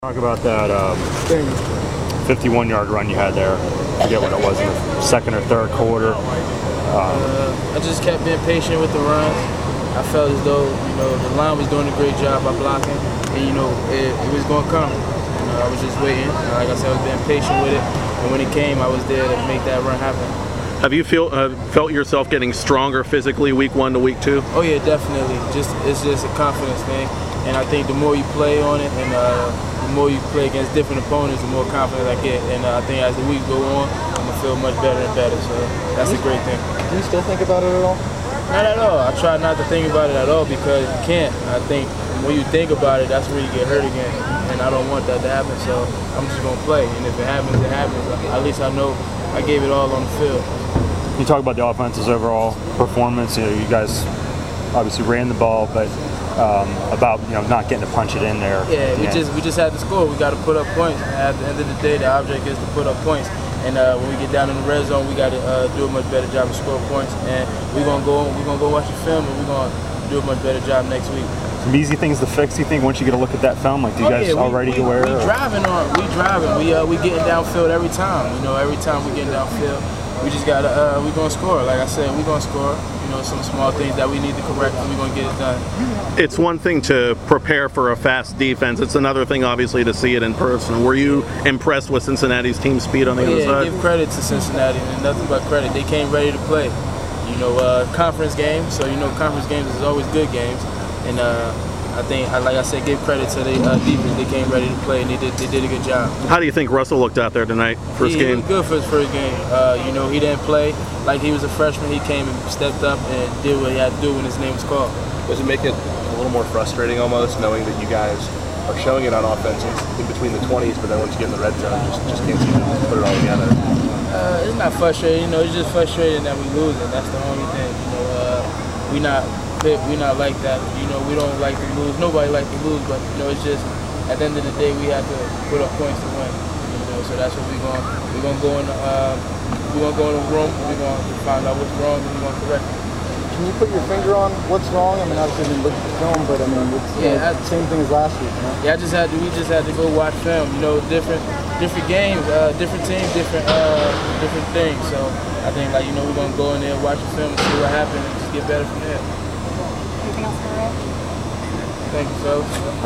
Talk about that 51-yard run you had there. I forget what it was in the second or third quarter. I just kept being patient with the runs. I felt as though the line was doing a great job by blocking, and it was going to come. I was just waiting. Like I said, I was being patient with it, and when it came, I was there to make that run happen. Have you felt yourself getting stronger physically week 1 to week 2? Oh yeah, definitely. It's just a confidence thing, and I think the more you play on it, and the more you play against different opponents, the more confident I get. And I think as the week go on, I'm gonna feel much better and better. So that's a great thing. Do you still think about it at all? Not at all. I try not to think about it at all because you can't. I think when you think about it, that's where you get hurt again, and I don't want that to happen. So I'm just gonna play, and if it happens, it happens. At least I know I gave it all on the field. You talk about the offense's overall performance. You guys obviously ran the ball, but about not getting to punch it in there. Yeah, we just had to score. We got to put up points. At the end of the day, the object is to put up points. And when we get down in the red zone, we got to do a much better job of scoring points. And we're gonna go watch the film, and we're gonna do a much better job next week. Some easy things to fix. You think once you get a look at that film, like do you guys already aware? We driving. We getting downfield every time. Every time we getting downfield, we just gotta we gonna score. Like I said, we gonna score. Some small things that we need to correct, and we're gonna get it done. It's one thing to prepare for a fast defense. It's another thing, obviously, to see it in person. Were you impressed with Cincinnati's team speed on the other side? Give credit to Cincinnati, and nothing but credit. They came ready to play. Conference games. So conference games is always good games, and I think, like I said, give credit to the defense. They came ready to play, and they did a good job. How do you think Russell looked out there tonight, first game? He was good for his first game. He didn't play like he was a freshman. He came and stepped up and did what he had to do when his name was called. Does it make it a little more frustrating almost, knowing that you guys are showing it on offense in between the 20s, but then once you get in the red zone, just can't seem to put it all together? It's not frustrating. It's just frustrating that we lose, and that's the only thing. We're not like that. We don't like to lose. Nobody likes to lose, but it's just at the end of the day we have to put up points to win. So that's what we're gonna go in. We're gonna go in the room. We're gonna find out what's wrong, and we're gonna correct it. Can you put your finger on what's wrong? I mean, obviously we looked at the film, but I mean, it's the same thing as last week. Yeah, we just had to go watch film. Different games, different teams, different things. So I think we're gonna go in there, watch the film, and see what happens, and just get better from there. Anything else for Rick? Thank you, fellas.